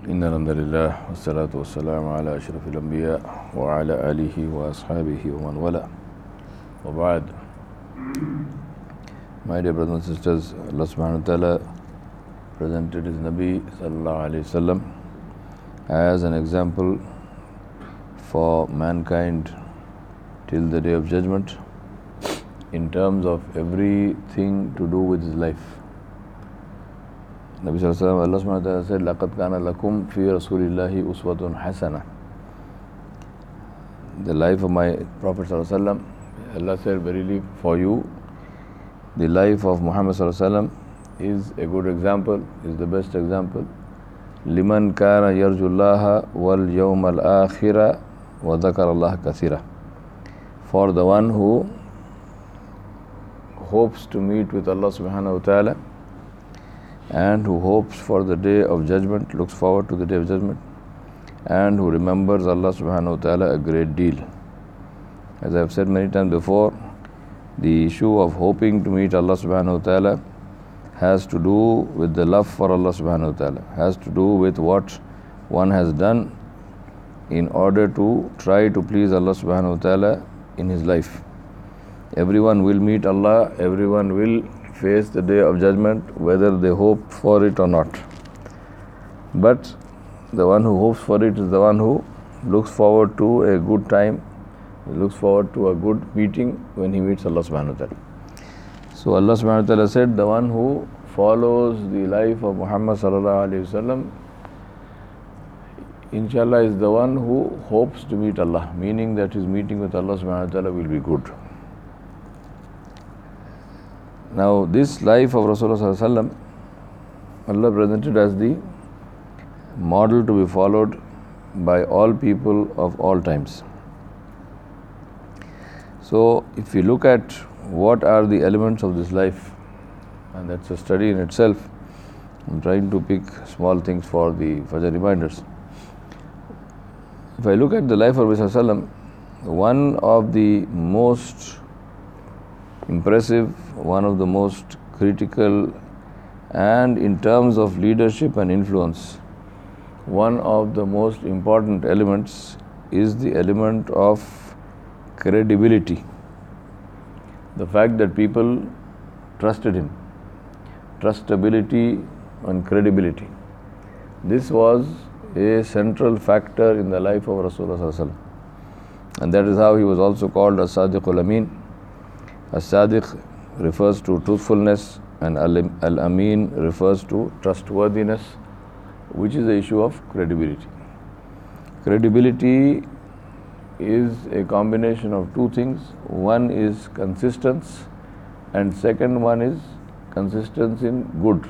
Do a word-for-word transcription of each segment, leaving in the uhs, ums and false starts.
إن الحمد لله والصلاة والسلام على أشرف الأنبياء وعلى آله وأصحابه ومن والاه وبعد. My dear brothers and sisters, Allah subhanahu wa ta'ala presented His Nabi sallallahu alayhi wa sallam as an example for mankind till the day of judgment in terms of everything to do with his life. Nabi sallallahu alayhi wa sallam, Allah subhanahu wa ta'ala said, لَقَدْ كَانَ لَكُمْ فِي رَسُولِ اللَّهِ أُسْوَةٌ حَسَنَةٌ. The life of my Prophet sallallahu alayhi wa sallam, Allah said, verily for you, the life of Muhammad sallallahu alayhi wa sallam is a good example, is the best example. لِمَنْ كَانَ يَرْجُ اللَّهَ وَالْيَوْمَ الْآخِرَ وَذَكَرَ اللَّهَ كَثِيرًا. For the one who hopes to meet with Allah subhanahu wa ta'ala and who hopes for the day of judgment, looks forward to the day of judgment, and who remembers Allah subhanahu wa ta'ala a great deal. As I have said many times before, the issue of hoping to meet Allah subhanahu wa ta'ala has to do with the love for Allah subhanahu wa ta'ala, has to do with what one has done in order to try to please Allah subhanahu wa ta'ala in his life. Everyone will meet Allah, everyone will face the day of judgment, whether they hope for it or not. But the one who hopes for it is the one who looks forward to a good time, looks forward to a good meeting when he meets Allah subhanahu wa ta'ala. So Allah subhanahu wa ta'ala said, the one who follows the life of Muhammad sallallahu alayhi wa sallam, inshallah, is the one who hopes to meet Allah, meaning that his meeting with Allah subhanahu wa ta'ala will be good. Now, this life of Rasulullah sallallahu alaihi wasallam, Allah presented as the model to be followed by all people of all times. So, if we look at what are the elements of this life, and that's a study in itself, I'm trying to pick small things for the Fajr reminders. If I look at the life of Rasulullah sallallahu alaihi wasallam, one of the most impressive, one of the most critical, and in terms of leadership and influence, one of the most important elements is the element of credibility. The fact that people trusted him, trustability and credibility. This was a central factor in the life of Rasulullah sallallahu alaihi wasallam, and that is how he was also called as-Sadiqul Amin. As-Sadiq refers to truthfulness and Al-Amin refers to trustworthiness, which is the issue of credibility. Credibility is a combination of two things. One is consistency and second one is consistency in good.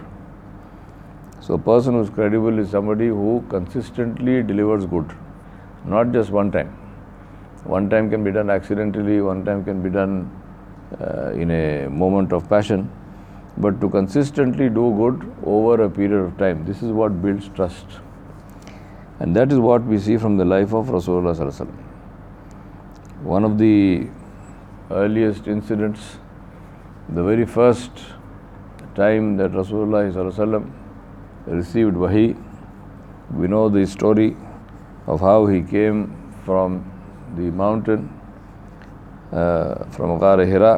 So a person who is credible is somebody who consistently delivers good, not just one time. One time can be done accidentally, one time can be done Uh, in a moment of passion, but to consistently do good over a period of time, this is what builds trust. And that is what we see from the life of Rasulullah sallallahu alaihi wasallam. One of the earliest incidents, the very first time that Rasulullah sallallahu alaihi wasallam received wahi, we know the story of how he came from the mountain Uh, from Ghar Hira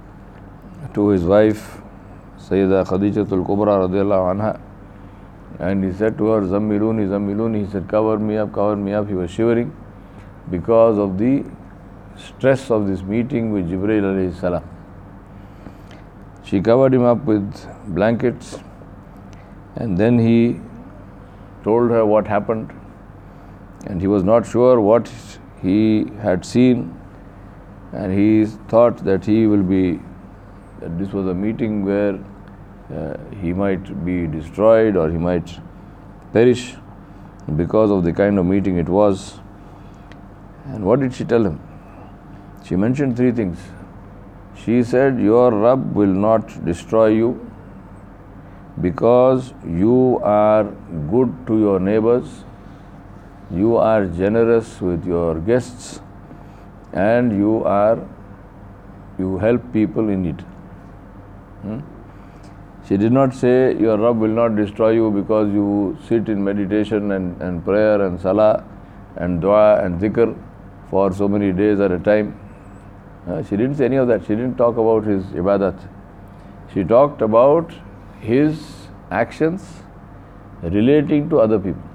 to his wife Sayyidah Khadijatul Kubra radiallahu anha, and he said to her, Zammiluni, Zammiluni, he said, cover me up, cover me up. He was shivering because of the stress of this meeting with Jibreel alayhi salam. She covered him up with blankets, and then he told her what happened, and he was not sure what he had seen. And he thought that he will be, that this was a meeting where uh, he might be destroyed or he might perish because of the kind of meeting it was. And what did she tell him? She mentioned three things. She said, your Rabb will not destroy you because you are good to your neighbors, you are generous with your guests, and you are, you help people in need. Hmm? She did not say, your Rabb will not destroy you because you sit in meditation and, and prayer and salah and dua and dhikr for so many days at a time. Uh, she didn't say any of that. She didn't talk about his ibadat. She talked about his actions relating to other people.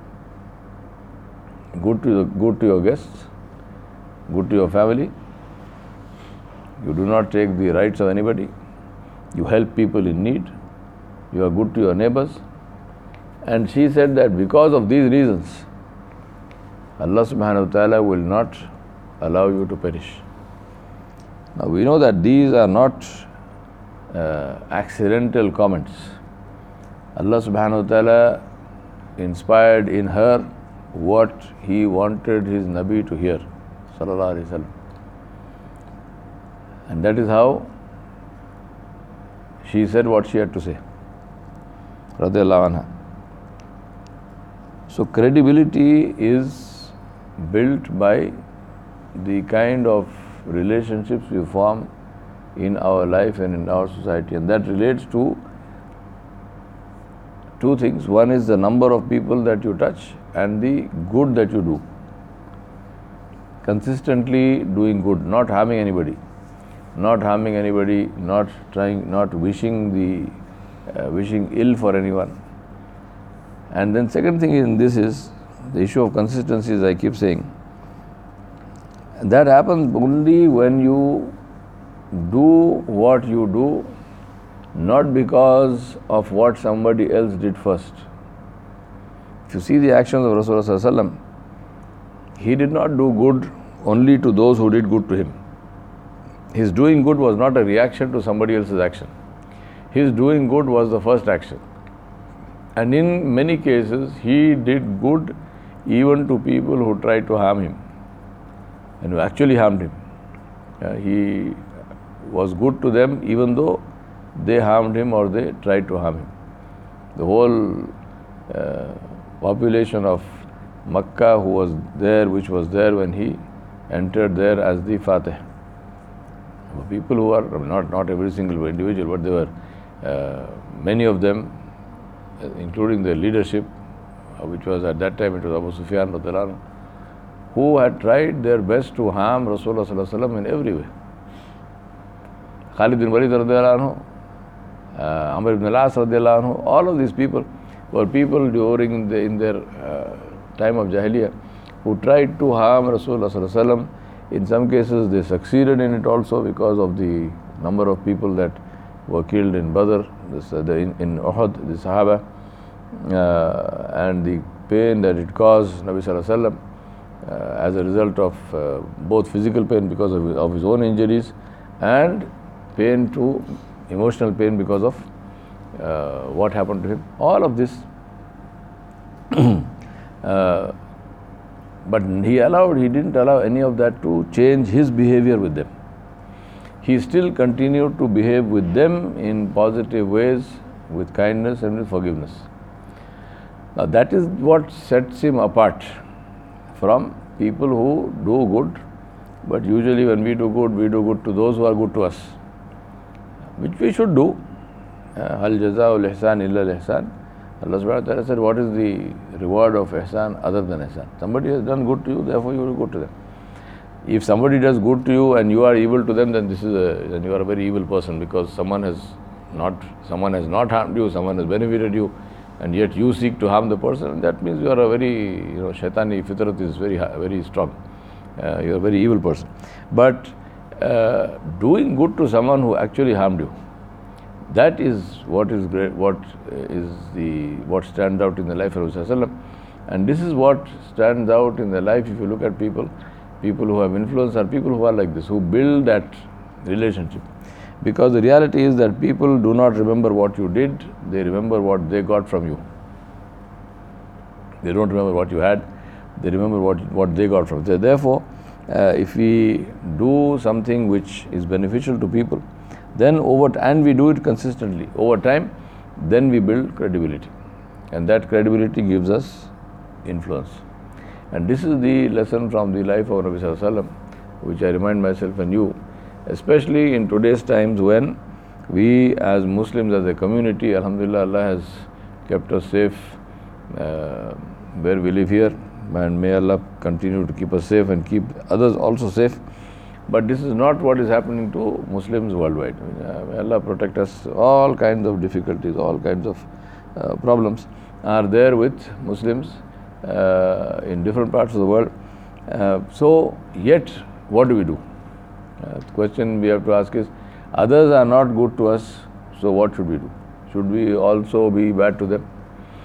Good to, the, good to your guests, good to your family. You do not take the rights of anybody. You help people in need. You are good to your neighbors. And she said that because of these reasons, Allah subhanahu wa ta'ala will not allow you to perish. Now we know that these are not uh, accidental comments. Allah subhanahu wa ta'ala inspired in her what He wanted His Nabi to hear, sallallahu alaihi wasallam. And that is how she said what she had to say, radiyallahu anha. So credibility is built by the kind of relationships we form in our life and in our society, and that relates to two things. One is the number of people that you touch and the good that you do. Consistently doing good, not harming anybody, not harming anybody, not trying, not wishing the uh, wishing ill for anyone. And then second thing in this is the issue of consistency, as I keep saying. That happens only when you do what you do, not because of what somebody else did first. If you see the actions of Rasulullah sallallahu alaihi wasallam, he did not do good only to those who did good to him. His doing good was not a reaction to somebody else's action. His doing good was the first action. And in many cases, he did good even to people who tried to harm him and who actually harmed him. Uh, he was good to them even though they harmed him or they tried to harm him. The whole uh, population of Makkah who was there, which was there when he entered there as the Fatih. People who are, not, not every single individual, but there were uh, many of them, including the leadership, uh, which was at that time, it was Abu Sufyan radhiyallahu anhu, who had tried their best to harm Rasulullah sallallahu alaihi wasallam in every way. Khalid bin Walid radhiyallahu anhu, uh, Amr ibn al-As radhiyallahu anhu, all of these people were people during the, in their uh, time of Jahiliyyah who tried to harm Rasulullah sallallahu alaihi wasallam. In some cases they succeeded in it also because of the number of people that were killed in Badr, this, uh, the, in, in Uhud, the Sahaba, uh, and the pain that it caused Nabi sallallahu alaihi wasallam uh, as a result of uh, both physical pain because of his, of his own injuries and pain to emotional pain because of uh, what happened to him. All of this, uh, but he allowed, he didn't allow any of that to change his behavior with them. He still continued to behave with them in positive ways, with kindness and with forgiveness. Now that is what sets him apart from people who do good, but usually when we do good, we do good to those who are good to us, which we should do. Hal jazaa'ul ihsan illa al-ihsan. Allah subhanahu wa ta'ala said, what is the reward of ihsan other than ihsan? Somebody has done good to you, therefore you will do good to them. If somebody does good to you and you are evil to them, then this is a, then you are a very evil person, because someone has not someone has not harmed you, someone has benefited you, and yet you seek to harm the person. And that means you are a very, you know, shaitani fitrat is very very strong. Uh, you are a very evil person. But uh, doing good to someone who actually harmed you, that is what is great, what is the what stands out in the life of Rasulullah. And this is what stands out in the life. If you look at people, people who have influence are people who are like this, who build that relationship. Because the reality is that people do not remember what you did, they remember what they got from you. They don't remember what you had, they remember what, what they got from you. Therefore, uh, if we do something which is beneficial to people, then over, and we do it consistently, over time, then we build credibility. And that credibility gives us influence. And this is the lesson from the life of Nabi Sallallahu Alaihi Wasallam, which I remind myself and you, especially in today's times when We as Muslims, as a community, alhamdulillah, Allah has kept us safe uh, where we live here, and may Allah continue to keep us safe and keep others also safe. But this is not what is happening to Muslims worldwide. Uh, may Allah protect us. All kinds of difficulties, all kinds of uh, problems are there with Muslims uh, in different parts of the world. Uh, so, yet, what do we do? Uh, the question we have to ask is, others are not good to us, so what should we do? Should we also be bad to them?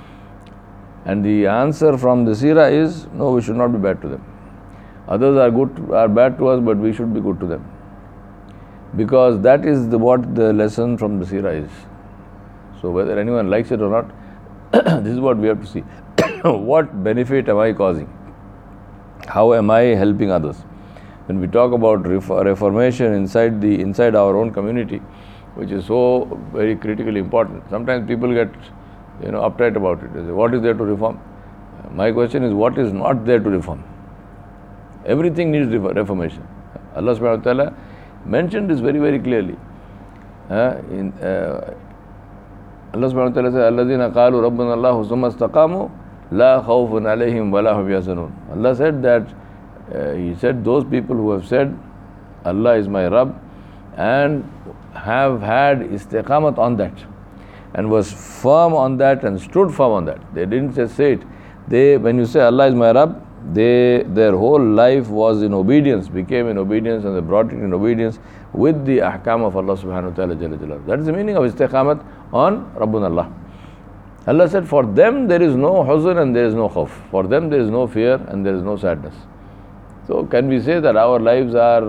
And the answer from the seerah is, no, we should not be bad to them. Others are good, are bad to us, but we should be good to them. Because that is the, what the lesson from the seerah is. So whether anyone likes it or not, this is what we have to see. What benefit am I causing? How am I helping others? When we talk about reformation inside the inside our own community, which is so very critically important, sometimes people get you know uptight about it. They say, what is there to reform? My question is, what is not there to reform? Everything needs reformation. Allah subhanahu wa ta'ala mentioned this very, very clearly. Uh, in, uh, Allah subhanahu wa ta'ala says, الَّذِينَ قَالُوا رَبُّنَا اللَّهُ ثُمَّ اسْتَقَامُوا لَا خَوْفٌ عَلَيْهِمْ وَلَا هُمْ يَحْزَنُونَ. Allah said that, uh, He said, those people who have said, Allah is my Rabb, and have had istiqamat on that, and was firm on that and stood firm on that. They didn't just say it. They, when you say Allah is my Rabb, they, their whole life was in obedience, became in obedience, and they brought it in obedience with the ahkam of Allah subhanahu wa ta'ala jalla jalaluhu. That is the meaning of istiqamat on Rabbun Allah. Allah said, for them there is no huzn and there is no khawf. For them there is no fear and there is no sadness. So can we say that our lives are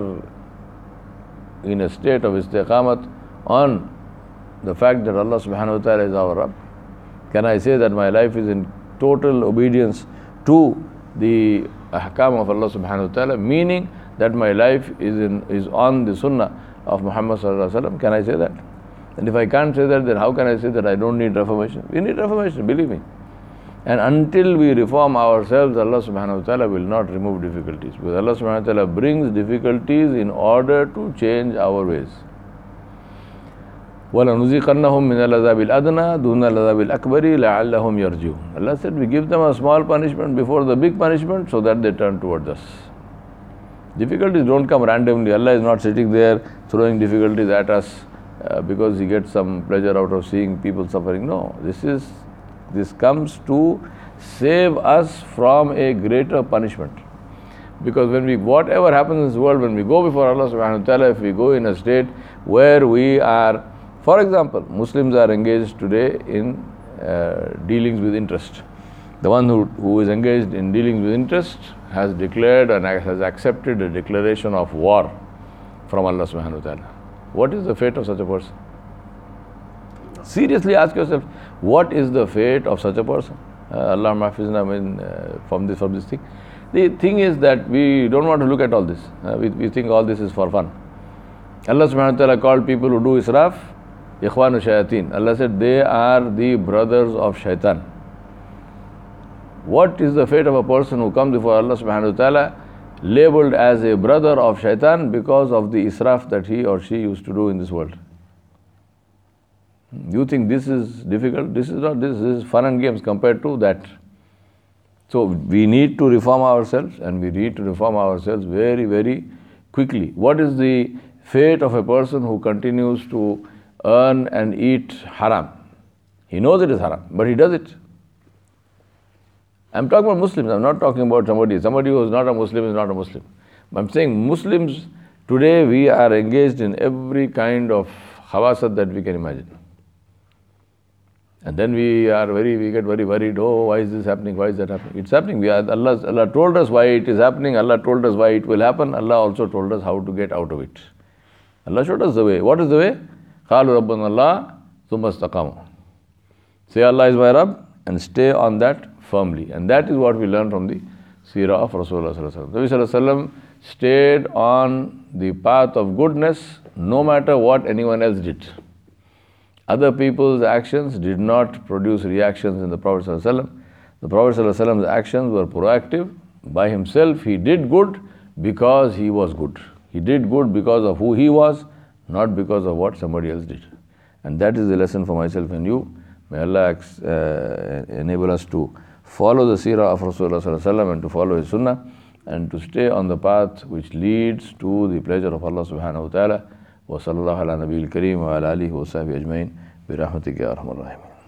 in a state of istiqamat on the fact that Allah subhanahu wa ta'ala is our Rabb? Can I say that my life is in total obedience to the ahkam of Allah subhanahu wa ta'ala, meaning that my life is in is on the sunnah of Muhammad sallallahu alaihi wasallam? Can I say that? And if I can't say that, then how can I say that I don't need reformation? We need reformation, believe me. And until we reform ourselves, Allah subhanahu wa ta'ala will not remove difficulties. Because Allah subhanahu wa ta'ala brings difficulties in order to change our ways. وَلَنُذِيقَنَّهُمْ مِنَ الْعَذَابِ الْأَدْنَى دُونَ الْعَذَابِ الْأَكْبَرِ لَعَلَّهُمْ يَرْجِعُونَ. Allah said, we give them a small punishment before the big punishment so that they turn towards us. Difficulties don't come randomly. Allah is not sitting there throwing difficulties at us uh, because He gets some pleasure out of seeing people suffering. No, this is this comes to save us from a greater punishment. Because when we, whatever happens in this world, when we go before Allah subhanahu wa ta'ala, if we go in a state where we are, for example, Muslims are engaged today in uh, dealings with interest. The one who, who is engaged in dealings with interest has declared and has accepted a declaration of war from Allah subhanahu wa ta'ala. What is the fate of such a person? Seriously ask yourself, what is the fate of such a person? Uh, Allah mahfizna min, uh, from this from this thing. The thing is that we don't want to look at all this. Uh, we, we think all this is for fun. Allah subhanahu wa ta'ala called people who do israf ikhwanu shayateen. Allah said they are the brothers of shaitan. What is the fate of a person who comes before Allah subhanahu wa ta'ala labeled as a brother of shaitan because of the israf that he or she used to do in this world? You think this is difficult? This is not. This is fun and games compared to that. So we need to reform ourselves, and we need to reform ourselves very, very quickly. What is the fate of a person who continues to earn and eat haram? He knows it is haram, but he does it. I'm talking about Muslims. I'm not talking about somebody. Somebody who is not a Muslim is not a Muslim. I'm saying Muslims, today we are engaged in every kind of khawasat that we can imagine. And then we are very, we get very worried. Oh, why is this happening? Why is that happening? It's happening. We are, Allah, Allah told us why it is happening. Allah told us why it will happen. Allah also told us how to get out of it. Allah showed us the way. What is the way? قَالُوا رَبَّنَا اللَّهُ ثُمَّ اسْتَقَامُوا. Say Allah is my Rabb and stay on that firmly. And that is what we learn from the seerah of Rasulullah sallallahu alaihi wasallam. Nabi sallallahu alaihi wasallam stayed on the path of goodness no matter what anyone else did. Other people's actions did not produce reactions in the Prophet sallallahu alaihi wasallam. The Prophet sallallahu alaihi wasallam's actions were proactive. By himself, he did good because he was good. He did good because of who he was, not because of what somebody else did. And that is the lesson for myself and you. May Allah uh, enable us to follow the seerah of Rasulullah sallallahu alaihi wasallam and to follow his sunnah and to stay on the path which leads to the pleasure of Allah subhanahu wa ta'ala. Wa sallallahu ala nabiyil kareem wa ala alihi wa sahbihi ajmain bi rahmatika ya arhamar rahimin.